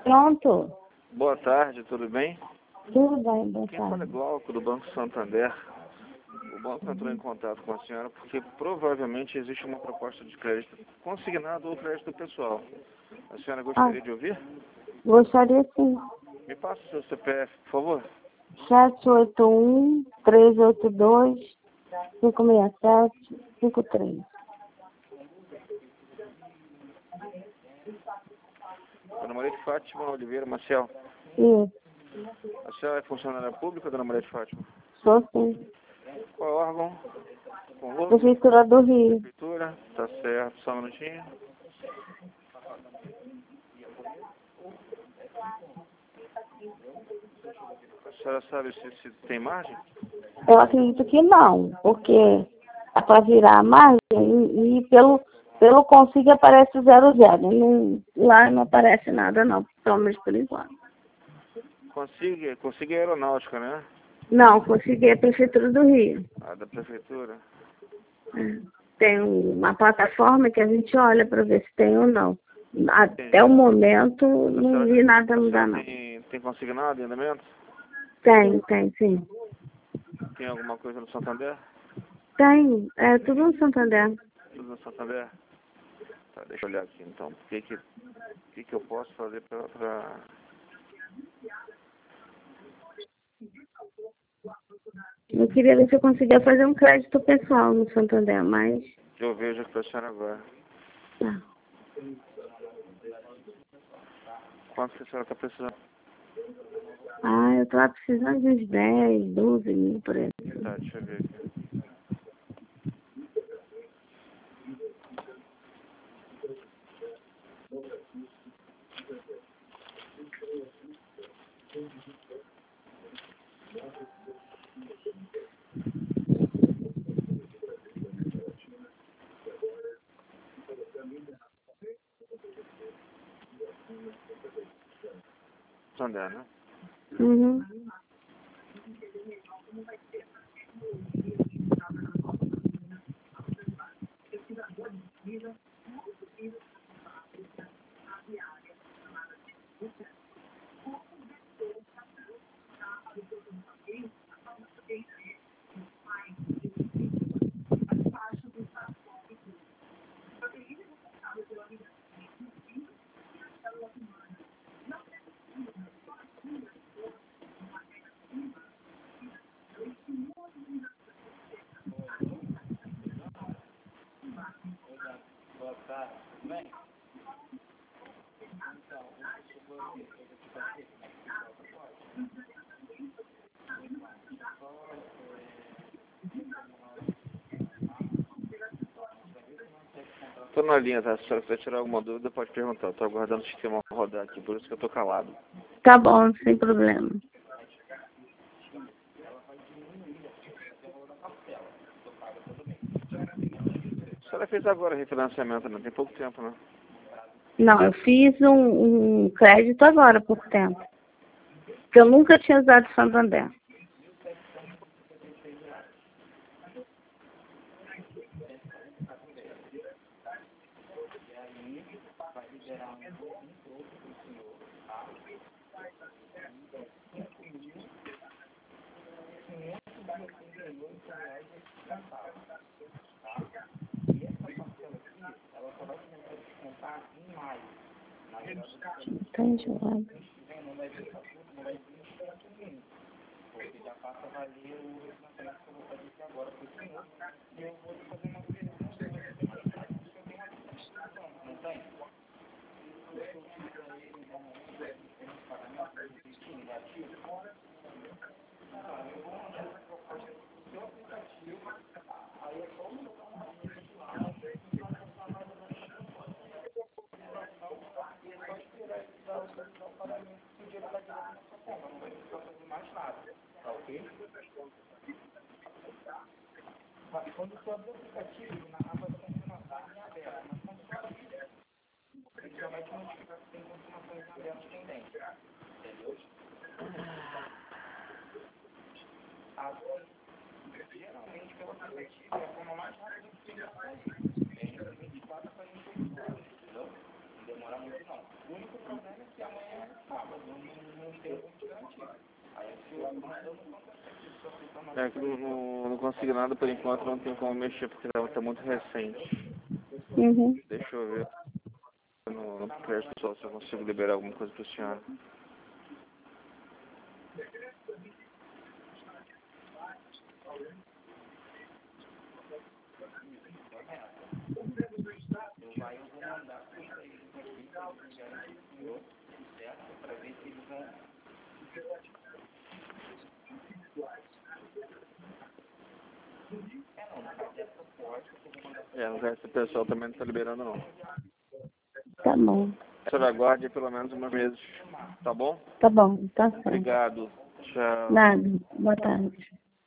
Pronto. Boa tarde, tudo bem? Tudo bem, boa Quem fala é tarde. Glauco, do Banco Santander. O banco entrou em contato com a senhora porque provavelmente existe uma proposta de crédito consignado ou crédito pessoal. A senhora gostaria de ouvir? Gostaria sim. Me passa o seu CPF, por favor. 781-382-567-53. Dona Maria de Fátima Oliveira Maciel. Isso, A senhora é funcionária pública, Dona Maria de Fátima? sou sim. Qual órgão? Convosco? Prefeitura do Rio. Prefeitura? Tá certo, só um minutinho. A senhora sabe se tem margem? Eu acredito que não, porque é para virar a margem e pelo consigo aparece 00. Lá não aparece nada não, pelo menos por enquanto. Consiga aeronáutica, né? Não, consegui a Prefeitura do Rio. A da prefeitura. É. Tem uma plataforma que a gente olha para ver se tem ou não. Até o momento não vi nada mudar não. Tem consignado em andamento? Tem sim. Tem alguma coisa no Santander? Tem, é tudo no Santander. Tudo no Santander? Tá, deixa eu olhar aqui então. O que eu posso fazer pra... Eu queria ver se eu conseguia fazer um crédito pessoal no Santander, mas... Eu vejo aqui pra senhora agora. Tá. Quanto que a senhora tá precisando? Ah, eu tô precisando de uns 10, 12 mil por aí. Tá, deixa eu ver aqui. Santander, né? Uhum. Tô na linha, tá? Se a senhora quiser tirar alguma dúvida, pode perguntar. Eu tô aguardando o sistema rodar aqui, por isso que eu tô calado. Tá bom, sem problema. A senhora fez agora refinanciamento, não tem pouco tempo, né? Não, eu fiz um crédito agora, por tempo. Porque eu nunca tinha usado Santander. Tá enjoado. É que não consegui nada por enquanto, não tenho como mexer porque tá muito recente. Uhum. Deixa eu ver no crédito pessoal se eu consigo liberar alguma coisa para a senhora. No crédito pessoal também não está liberando não. Tá bom. A senhora aguarde pelo menos umas meses, tá bom? Tá bom, tá certo. Obrigado. Tchau. Nada. Boa tarde.